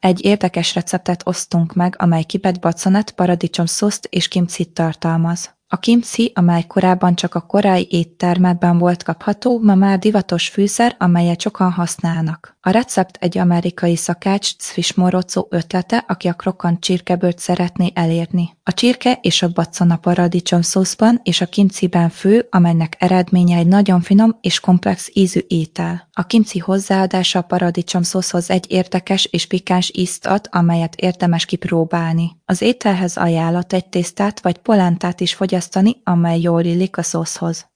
Egy érdekes receptet osztunk meg, amely kipett baconet, paradicsomszószt és kimcit tartalmaz. A kimchi, amely korábban csak a koreai éttermekben volt kapható, ma már divatos fűszer, amelyet sokan használnak. A recept egy amerikai szakács Cfismorocó ötlete, aki a krokkant csirkebőrt szeretné elérni. A csirke és a bacon a paradicsomszószban és a kimchiben fő, amelynek eredménye egy nagyon finom és komplex ízű étel. A kimchi hozzáadása a paradicsomszószhoz egy érdekes és pikáns ízt ad, amelyet érdemes kipróbálni. Az ételhez ajánlott egy tésztát vagy polántát is fogyasztani, amely jól illik a szószhoz.